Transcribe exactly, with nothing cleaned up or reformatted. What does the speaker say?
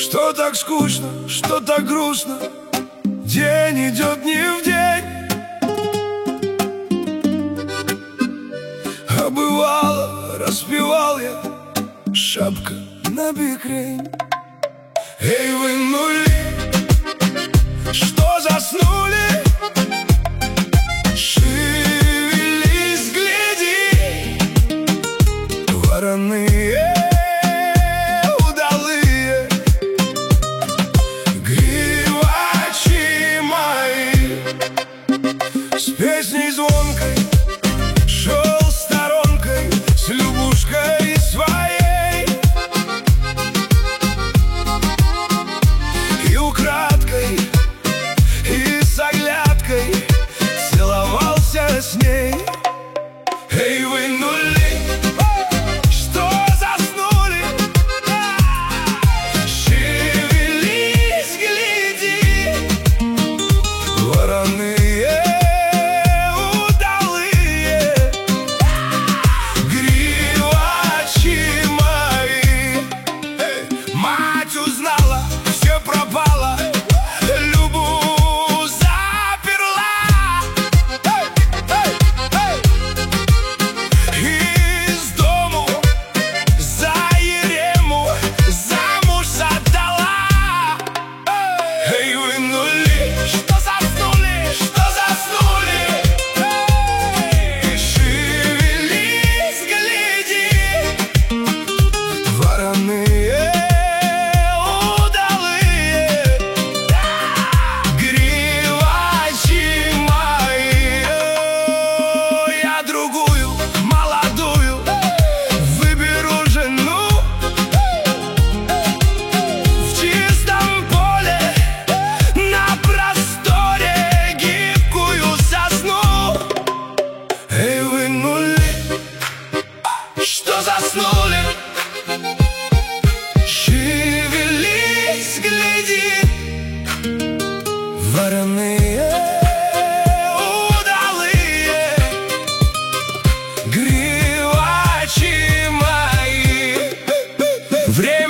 Что так скучно, что так грустно, день идет не в день. А бывало, распевал я, шапка на бикрень. Эй, вы нули, что заснули? Шевелись, гляди, вороные, удалые, гривачи мои. С песней звонкой шел сторонкой, с Любушкой своей, и украдкой, и с оглядкой целовался с ней. Эй, вы нули, что заснули? Шевелись, гляди, вороные, удалые, гривачи мои. Эй, мать узнала, все пропало, Любу заперла. Эй, эй, эй. Из дому за Ерему замуж отдала. Эй, вы нули, что заснули, что заснули? Эй, шевелись, гляди, вороные, удалые, гривачи мои. Я другую, молодую, выберу жену, в чистом поле, на просторе, гибкую сосну. Эй, вы нули, что заснули? Шевелись, гляди, вороные, удалые, гривачи мои. Время